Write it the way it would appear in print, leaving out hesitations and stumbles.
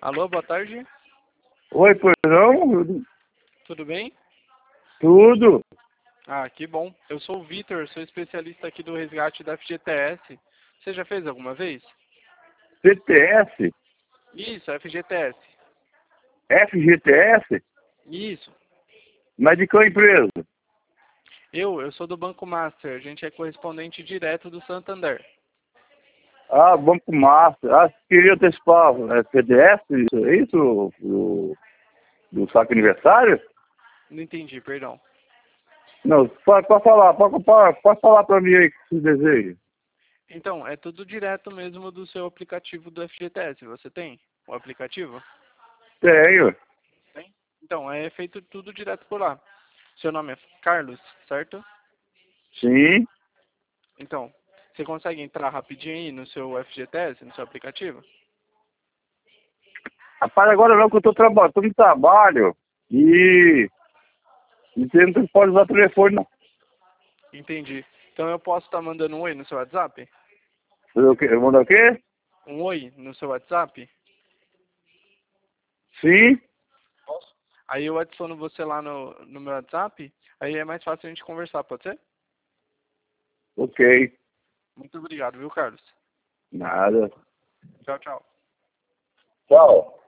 Alô, boa tarde. Oi, pois não? Tudo bem? Tudo. Ah, que bom. Eu sou o Vitor, sou especialista aqui do resgate da FGTS. Você já fez alguma vez? CTS? Isso, FGTS. FGTS? Isso. Mas de qual empresa? Eu sou do Banco Master. A gente é correspondente direto do Santander. Ah, Banco Master. Ah, queria antecipar. É CDS? Isso, é isso? Do saque aniversário? Não entendi, perdão. Não, pode falar para mim aí o que você deseja. Então, é tudo direto mesmo do seu aplicativo do FGTS. Você tem o aplicativo? Tenho. Tem. Então, é feito tudo direto por lá. Seu nome é Carlos, certo? Sim. Então, você consegue entrar rapidinho aí no seu FGTS, no seu aplicativo? Rapaz, agora não que eu tô no trabalho e você não pode usar telefone, não. Entendi. Então eu posso estar mandando um oi no seu WhatsApp? Eu mando o quê? Um oi no seu WhatsApp? Sim. Aí eu adiciono você lá no meu WhatsApp, aí é mais fácil a gente conversar, pode ser? Ok. Muito obrigado, viu, Carlos? Nada. Tchau, tchau. Tchau.